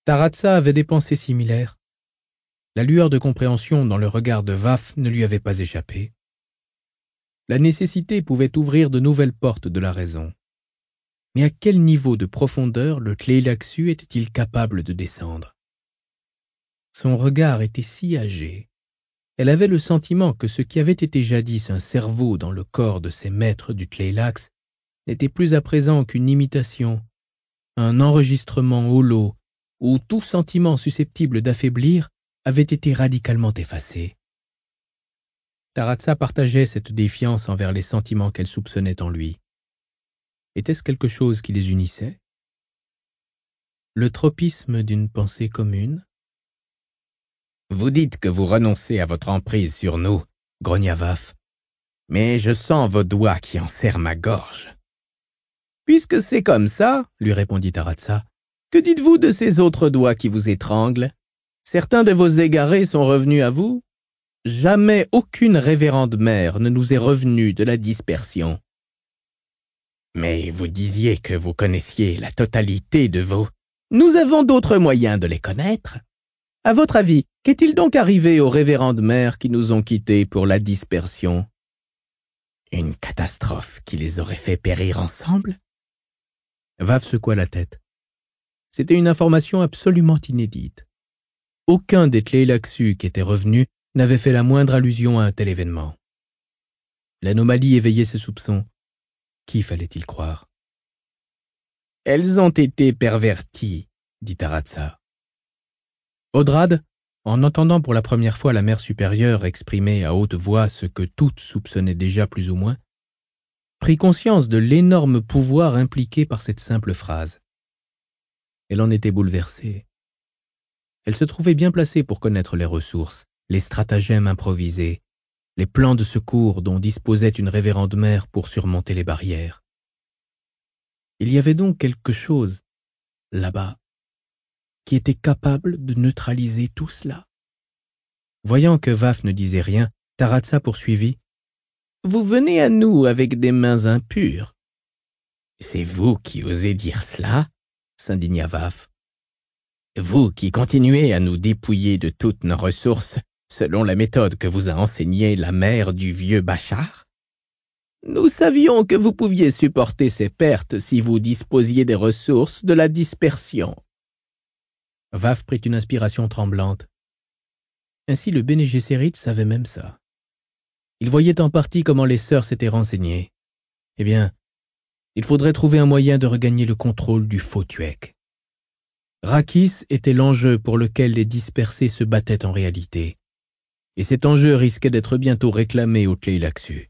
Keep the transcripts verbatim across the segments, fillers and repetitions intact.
Taratsa avait des pensées similaires. La lueur de compréhension dans le regard de Vaf ne lui avait pas échappé. La nécessité pouvait ouvrir de nouvelles portes de la raison. Mais à quel niveau de profondeur le Tleilaxu était-il capable de descendre? Son regard était si âgé. Elle avait le sentiment que ce qui avait été jadis un cerveau dans le corps de ces maîtres du Tleilax n'était plus à présent qu'une imitation, un enregistrement holo, où tout sentiment susceptible d'affaiblir avait été radicalement effacé. Taratsa partageait cette défiance envers les sentiments qu'elle soupçonnait en lui. Était-ce quelque chose qui les unissait? Le tropisme d'une pensée commune? Vous dites que vous renoncez à votre emprise sur nous, grogna Vaf. Mais je sens vos doigts qui enserrent ma gorge. Puisque c'est comme ça, lui répondit Taratsa, que dites-vous de ces autres doigts qui vous étranglent? Certains de vos égarés sont revenus à vous? Jamais aucune révérende mère ne nous est revenue de la dispersion. Mais vous disiez que vous connaissiez la totalité de vos... Nous avons d'autres moyens de les connaître. À votre avis, qu'est-il donc arrivé aux révérendes mères qui nous ont quittés pour la dispersion? Une catastrophe qui les aurait fait périr ensemble? Vaf secoua la tête. C'était une information absolument inédite. Aucun des Tleilaxu qui étaient revenus n'avait fait la moindre allusion à un tel événement. L'anomalie éveillait ses soupçons. Qui fallait-il croire? Elles ont été perverties, dit Taratsa. Odrad, en entendant pour la première fois la mère supérieure exprimer à haute voix ce que toutes soupçonnaient déjà plus ou moins, prit conscience de l'énorme pouvoir impliqué par cette simple phrase. Elle en était bouleversée. Elle se trouvait bien placée pour connaître les ressources, les stratagèmes improvisés, les plans de secours dont disposait une révérende mère pour surmonter les barrières. Il y avait donc quelque chose, là-bas, qui était capable de neutraliser tout cela. Voyant que Vaf ne disait rien, Taratsa poursuivit. « Vous venez à nous avec des mains impures. »« C'est vous qui osez dire cela ?» s'indigna Vaf. « Vous qui continuez à nous dépouiller de toutes nos ressources selon la méthode que vous a enseignée la mère du vieux Bachar? Nous savions que vous pouviez supporter ces pertes si vous disposiez des ressources de la dispersion. » Vaf prit une inspiration tremblante. Ainsi le Bene Gesserit savait même ça. Il voyait en partie comment les sœurs s'étaient renseignées. Eh bien, il faudrait trouver un moyen de regagner le contrôle du faux Tuek. Rakis était l'enjeu pour lequel les dispersés se battaient en réalité, et cet enjeu risquait d'être bientôt réclamé au Tleilaxu.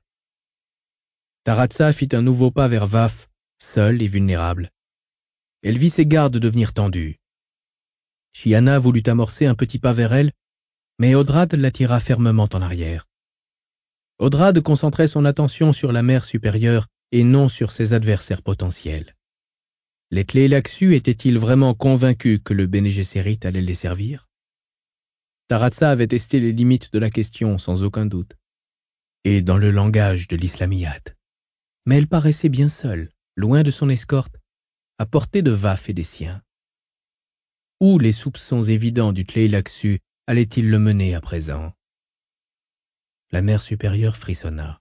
Taratsa fit un nouveau pas vers Vaf, seule et vulnérable. Elle vit ses gardes devenir tendus. Chiana voulut amorcer un petit pas vers elle, mais Odrad l'attira fermement en arrière. Odrad concentrait son attention sur la mère supérieure et non sur ses adversaires potentiels. Les Tleilaxu étaient-ils vraiment convaincus que le Bene Gesserit allait les servir? Taratsa avait testé les limites de la question sans aucun doute, et dans le langage de l'islamiyat. Mais elle paraissait bien seule, loin de son escorte, à portée de Vaf et des siens. Où les soupçons évidents du Tleilaxu allaient-ils le mener à présent? La mère supérieure frissonna.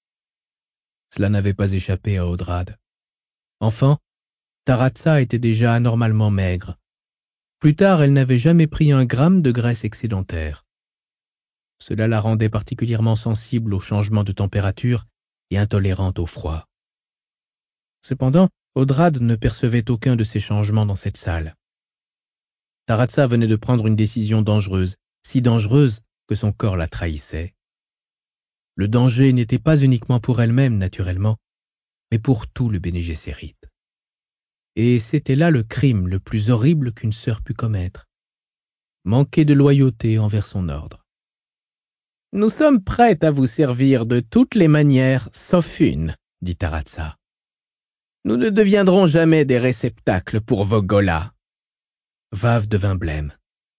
Cela n'avait pas échappé à Odrad. Enfant, Taratsa était déjà anormalement maigre. Plus tard, elle n'avait jamais pris un gramme de graisse excédentaire. Cela la rendait particulièrement sensible aux changements de température et intolérante au froid. Cependant, Odrad ne percevait aucun de ces changements dans cette salle. Taratsa venait de prendre une décision dangereuse, si dangereuse que son corps la trahissait. Le danger n'était pas uniquement pour elle-même, naturellement, mais pour tout le Bene Gesserit. Et c'était là le crime le plus horrible qu'une sœur pût commettre. Manquer de loyauté envers son ordre. « Nous sommes prêtes à vous servir de toutes les manières, sauf une, » dit Taratsa. « Nous ne deviendrons jamais des réceptacles pour vos golas. » Vaf devint blême.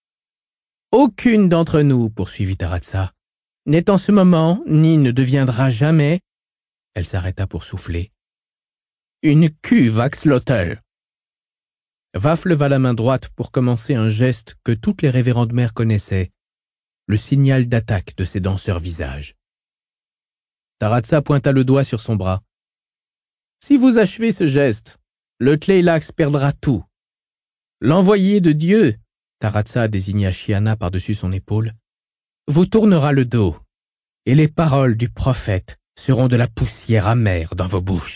« Aucune d'entre nous, poursuivit Taratsa, n'est en ce moment, ni ne deviendra jamais... » Elle s'arrêta pour souffler. « Une cuve axlotl. » Vaf leva la main droite pour commencer un geste que toutes les révérendes mères connaissaient, le signal d'attaque de ses danseurs visages. Taratsa pointa le doigt sur son bras. « Si vous achevez ce geste, le Tleilax perdra tout. L'envoyé de Dieu, Taratsa désigna Chiana par-dessus son épaule, vous tournera le dos, et les paroles du prophète seront de la poussière amère dans vos bouches. »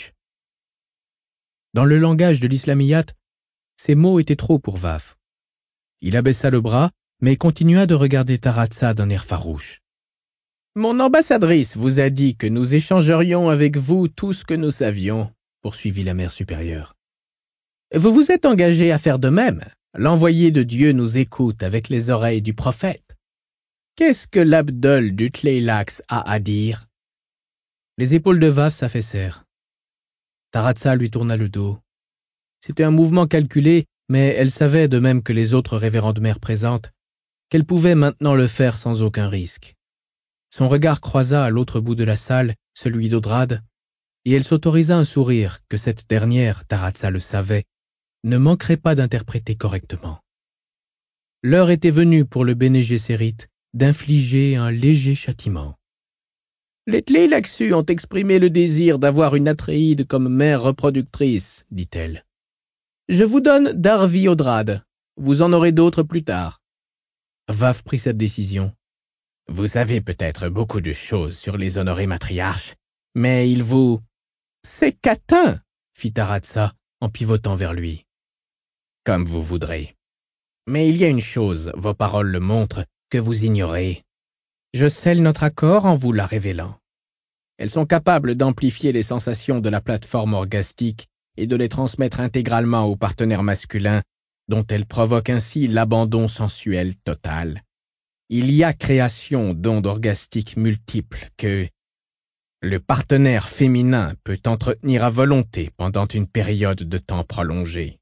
Dans le langage de l'islamiyat, ces mots étaient trop pour Vaf. Il abaissa le bras, mais continua de regarder Taratsa d'un air farouche. « Mon ambassadrice vous a dit que nous échangerions avec vous tout ce que nous savions, » poursuivit la mère supérieure. « Vous vous êtes engagé à faire de même. L'envoyé de Dieu nous écoute avec les oreilles du prophète. Qu'est-ce que l'Abdol du Tleilax a à dire ?» Les épaules de Vaf s'affaissèrent. Taratsa lui tourna le dos. C'était un mouvement calculé, mais elle savait, de même que les autres révérendes mères présentes, qu'elle pouvait maintenant le faire sans aucun risque. Son regard croisa à l'autre bout de la salle celui d'Odrad, et elle s'autorisa un sourire que cette dernière, Taratsa le savait, ne manquerait pas d'interpréter correctement. L'heure était venue pour le Béné Gesserit d'infliger un léger châtiment. Les Tleilaxus ont exprimé le désir d'avoir une Atréide comme mère reproductrice, dit-elle. Je vous donne Darvi Odrad. Vous en aurez d'autres plus tard. Vaf prit cette décision. Vous savez peut-être beaucoup de choses sur les honorés matriarches, mais il vous... C'est catin, fit Taratsa en pivotant vers lui. Comme vous voudrez. Mais il y a une chose, vos paroles le montrent, que vous ignorez. Je scelle notre accord en vous la révélant. Elles sont capables d'amplifier les sensations de la plateforme orgastique et de les transmettre intégralement au partenaire masculin, dont elles provoquent ainsi l'abandon sensuel total. Il y a création d'ondes orgastiques multiples que le partenaire féminin peut entretenir à volonté pendant une période de temps prolongée.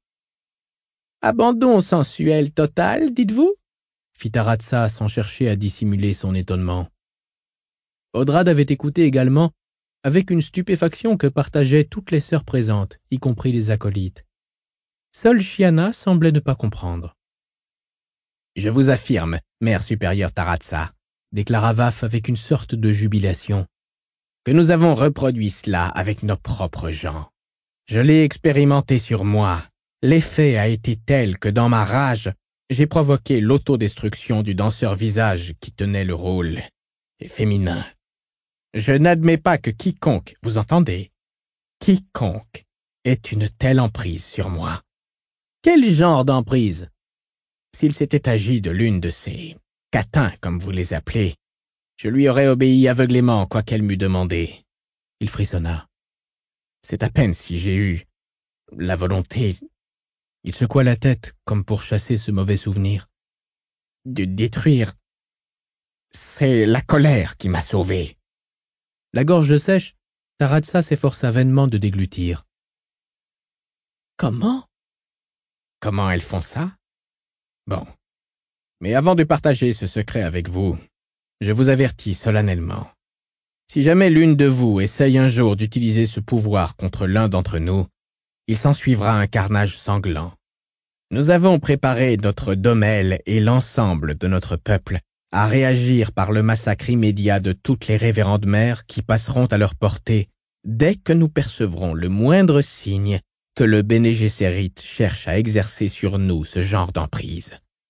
Abandon sensuel total, dites-vous ? Fit Taratsa sans chercher à dissimuler son étonnement. Odrad avait écouté également avec une stupéfaction que partageaient toutes les sœurs présentes, y compris les acolytes. Seule Chiana semblait ne pas comprendre. « Je vous affirme, mère supérieure Taratsa, » déclara Vaf avec une sorte de jubilation, « que nous avons reproduit cela avec nos propres gens. Je l'ai expérimenté sur moi. L'effet a été tel que dans ma rage, j'ai provoqué l'autodestruction du danseur visage qui tenait le rôle féminin. Je n'admets pas que quiconque, vous entendez, quiconque ait une telle emprise sur moi. Quel genre d'emprise? S'il s'était agi de l'une de ces catins, comme vous les appelez, je lui aurais obéi aveuglément, quoi qu'elle m'eût demandé. Il frissonna. C'est à peine si j'ai eu la volonté... Il secoua la tête, comme pour chasser ce mauvais souvenir. De détruire... C'est la colère qui m'a sauvé. La gorge sèche, Taratsa s'efforça vainement de déglutir. Comment? Comment elles font ça? Bon. Mais avant de partager ce secret avec vous, je vous avertis solennellement. Si jamais l'une de vous essaye un jour d'utiliser ce pouvoir contre l'un d'entre nous, il s'ensuivra un carnage sanglant. Nous avons préparé notre Domel et l'ensemble de notre peuple à réagir par le massacre immédiat de toutes les révérendes mères qui passeront à leur portée dès que nous percevrons le moindre signe que le Béné Gesserit cherche à exercer sur nous ce genre d'emprise.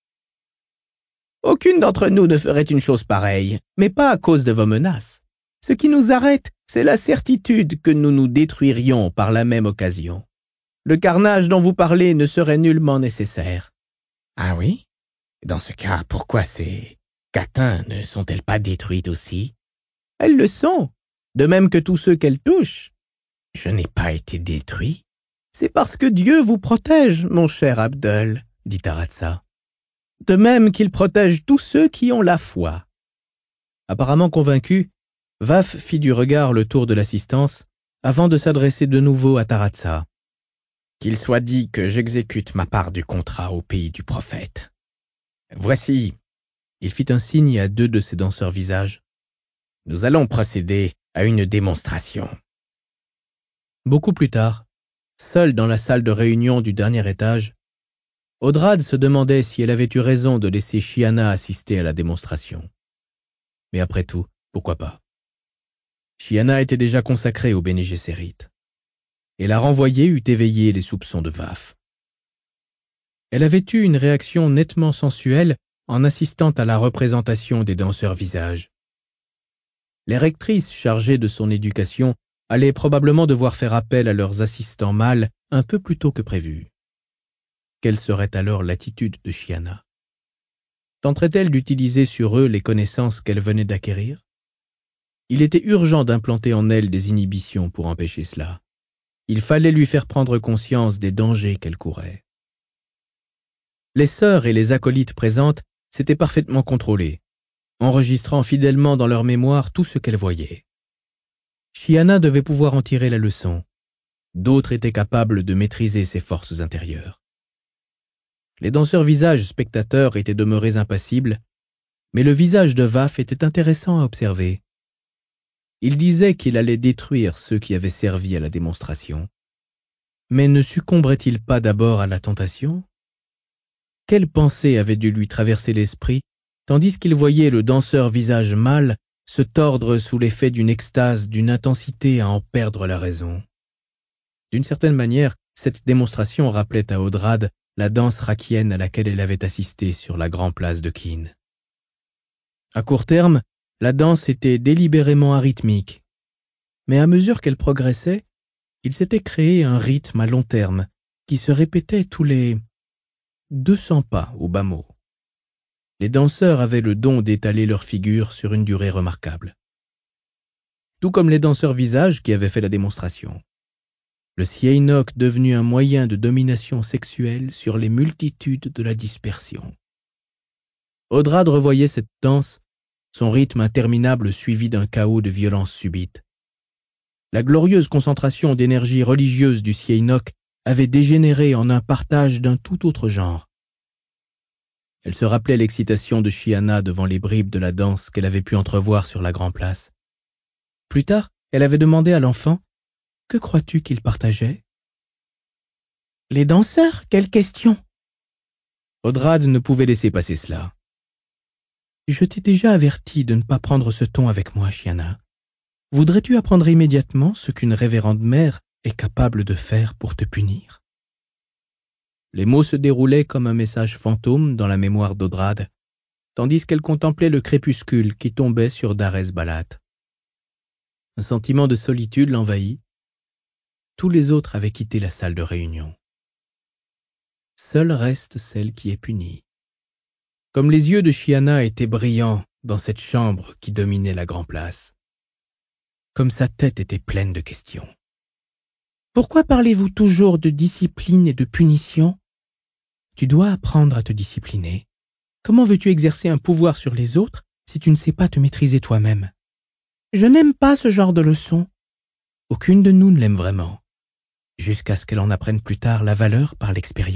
Aucune d'entre nous ne ferait une chose pareille, mais pas à cause de vos menaces. Ce qui nous arrête, c'est la certitude que nous nous détruirions par la même occasion. Le carnage dont vous parlez ne serait nullement nécessaire. Ah oui? Dans ce cas, pourquoi ces catins ne sont-elles pas détruites aussi? Elles le sont, de même que tous ceux qu'elles touchent. Je n'ai pas été détruit. C'est parce que Dieu vous protège, mon cher Abdol, dit Taratsa. De même qu'il protège tous ceux qui ont la foi. Apparemment convaincu, Vaf fit du regard le tour de l'assistance avant de s'adresser de nouveau à Taratsa. Qu'il soit dit que j'exécute ma part du contrat au pays du prophète. Voici, il fit un signe à deux de ses danseurs visages. Nous allons procéder à une démonstration. Beaucoup plus tard, seul dans la salle de réunion du dernier étage, Odrad se demandait si elle avait eu raison de laisser Chiana assister à la démonstration. Mais après tout, pourquoi pas? Chiana était déjà consacrée au Bene Gesserit, et la renvoyer eût éveillé les soupçons de Vaaf. Elle avait eu une réaction nettement sensuelle en assistant à la représentation des danseurs visages. Les rectrices chargées de son éducation allaient probablement devoir faire appel à leurs assistants mâles un peu plus tôt que prévu. Quelle serait alors l'attitude de Chiana? Tenterait-elle d'utiliser sur eux les connaissances qu'elle venait d'acquérir? Il était urgent d'implanter en elle des inhibitions pour empêcher cela. Il fallait lui faire prendre conscience des dangers qu'elle courait. Les sœurs et les acolytes présentes s'étaient parfaitement contrôlées, enregistrant fidèlement dans leur mémoire tout ce qu'elles voyaient. Chiana devait pouvoir en tirer la leçon. D'autres étaient capables de maîtriser ses forces intérieures. Les danseurs visages spectateurs étaient demeurés impassibles, mais le visage de Vaaf était intéressant à observer. Il disait qu'il allait détruire ceux qui avaient servi à la démonstration. Mais ne succomberait-il pas d'abord à la tentation? Quelle pensée avait dû lui traverser l'esprit, tandis qu'il voyait le danseur visage mâle se tordre sous l'effet d'une extase d'une intensité à en perdre la raison? D'une certaine manière, cette démonstration rappelait à Odrad la danse rakienne à laquelle elle avait assisté sur la grande place de Keen. À court terme, la danse était délibérément arythmique, mais à mesure qu'elle progressait, il s'était créé un rythme à long terme qui se répétait tous les deux cents pas au bas mot. Les danseurs avaient le don d'étaler leur figure sur une durée remarquable. Tout comme les danseurs visages qui avaient fait la démonstration. Le Sieinok devenu un moyen de domination sexuelle sur les multitudes de la dispersion. Odrad revoyait cette danse, son rythme interminable suivi d'un chaos de violence subite. La glorieuse concentration d'énergie religieuse du Sieinok avait dégénéré en un partage d'un tout autre genre. Elle se rappelait l'excitation de Chiana devant les bribes de la danse qu'elle avait pu entrevoir sur la grande place. Plus tard, elle avait demandé à l'enfant « Que crois-tu qu'il partageait ?» « Les danseurs, quelle question ?» Odrad ne pouvait laisser passer cela. « Je t'ai déjà averti de ne pas prendre ce ton avec moi, Chiana. Voudrais-tu apprendre immédiatement ce qu'une révérende mère est capable de faire pour te punir ?» Les mots se déroulaient comme un message fantôme dans la mémoire d'Odrad, tandis qu'elle contemplait le crépuscule qui tombait sur Darès Balat. Un sentiment de solitude l'envahit. Tous les autres avaient quitté la salle de réunion. Seule reste celle qui est punie. Comme les yeux de Chiana étaient brillants dans cette chambre qui dominait la grande place. Comme sa tête était pleine de questions. « Pourquoi parlez-vous toujours de discipline et de punition ? Tu dois apprendre à te discipliner. Comment veux-tu exercer un pouvoir sur les autres si tu ne sais pas te maîtriser toi-même ? Je n'aime pas ce genre de leçons. Aucune de nous ne l'aime vraiment, jusqu'à ce qu'elle en apprenne plus tard la valeur par l'expérience. »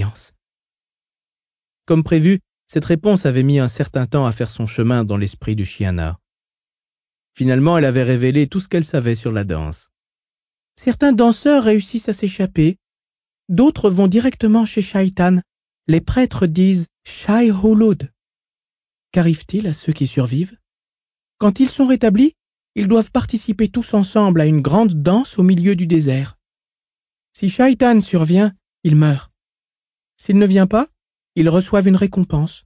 Comme prévu, cette réponse avait mis un certain temps à faire son chemin dans l'esprit de Chiana. Finalement, elle avait révélé tout ce qu'elle savait sur la danse. Certains danseurs réussissent à s'échapper. D'autres vont directement chez Shaitan. Les prêtres disent « Shai Hulud ». Qu'arrive-t-il à ceux qui survivent? Quand ils sont rétablis, ils doivent participer tous ensemble à une grande danse au milieu du désert. Si Shaitan survient, ils meurent. S'il ne vient pas, ils reçoivent une récompense.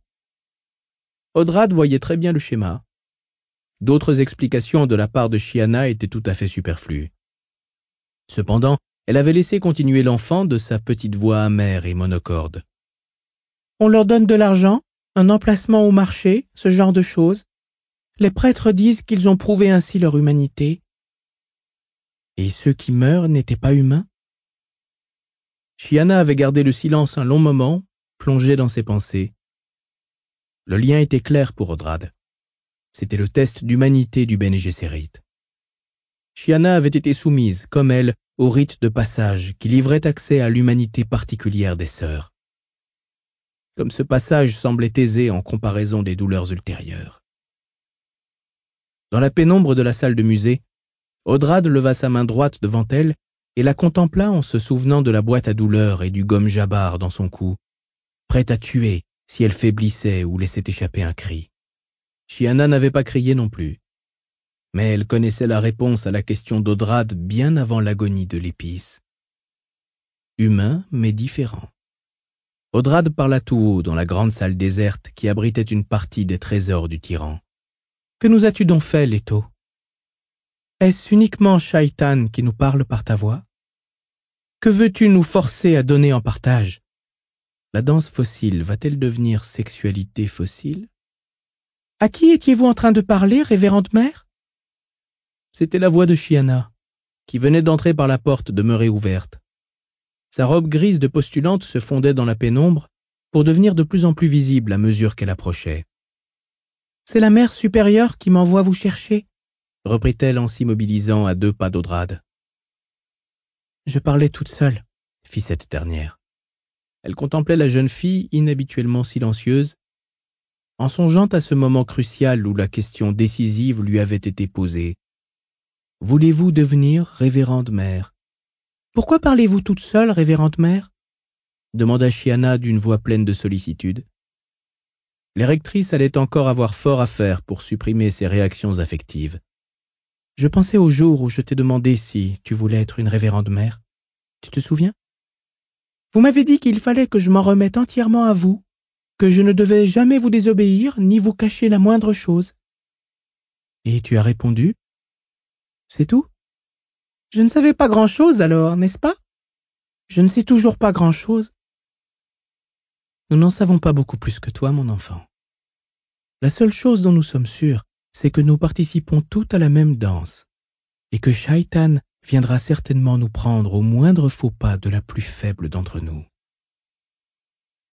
Odrad voyait très bien le schéma. D'autres explications de la part de Chiana étaient tout à fait superflues. Cependant, elle avait laissé continuer l'enfant de sa petite voix amère et monocorde. On leur donne de l'argent, un emplacement au marché, ce genre de choses. Les prêtres disent qu'ils ont prouvé ainsi leur humanité. Et ceux qui meurent n'étaient pas humains? Chiana avait gardé le silence un long moment, plongée dans ses pensées. Le lien était clair pour Odrad. C'était le test d'humanité du Bene Gesserit. Chiana avait été soumise, comme elle, au rite de passage qui livrait accès à l'humanité particulière des sœurs. Comme ce passage semblait aisé en comparaison des douleurs ultérieures. Dans la pénombre de la salle de musée, Odrad leva sa main droite devant elle et la contempla en se souvenant de la boîte à douleur et du gomme Jabbar dans son cou, prête à tuer si elle faiblissait ou laissait échapper un cri. Chiana n'avait pas crié non plus, mais elle connaissait la réponse à la question d'Odrad bien avant l'agonie de l'épice. Humain, mais différent. Odrad parla tout haut dans la grande salle déserte qui abritait une partie des trésors du tyran. « Que nous as-tu donc fait, Leto? Est-ce uniquement Shaitan qui nous parle par ta voix? Que veux-tu nous forcer à donner en partage? La danse fossile va-t-elle devenir sexualité fossile? À qui étiez-vous en train de parler, révérende mère? » C'était la voix de Chiana, qui venait d'entrer par la porte demeurée ouverte. Sa robe grise de postulante se fondait dans la pénombre pour devenir de plus en plus visible à mesure qu'elle approchait. « C'est la mère supérieure qui m'envoie vous chercher, » reprit-elle en s'immobilisant à deux pas d'Odrad. « Je parlais toute seule, » fit cette dernière. Elle contemplait la jeune fille inhabituellement silencieuse, en songeant à ce moment crucial où la question décisive lui avait été posée. « Voulez-vous devenir révérende mère? » « Pourquoi parlez-vous toute seule, révérende mère ?» demanda Chiana d'une voix pleine de sollicitude. Les rectrices allaient encore avoir fort à faire pour supprimer ces réactions affectives. « Je pensais au jour où je t'ai demandé si tu voulais être une révérende mère. Tu te souviens? Vous m'avez dit qu'il fallait que je m'en remette entièrement à vous, que je ne devais jamais vous désobéir ni vous cacher la moindre chose. Et tu as répondu? C'est tout? Je ne savais pas grand-chose alors, n'est-ce pas? Je ne sais toujours pas grand-chose. Nous n'en savons pas beaucoup plus que toi, mon enfant. La seule chose dont nous sommes sûrs, c'est que nous participons toutes à la même danse, et que Shaitan viendra certainement nous prendre au moindre faux pas de la plus faible d'entre nous.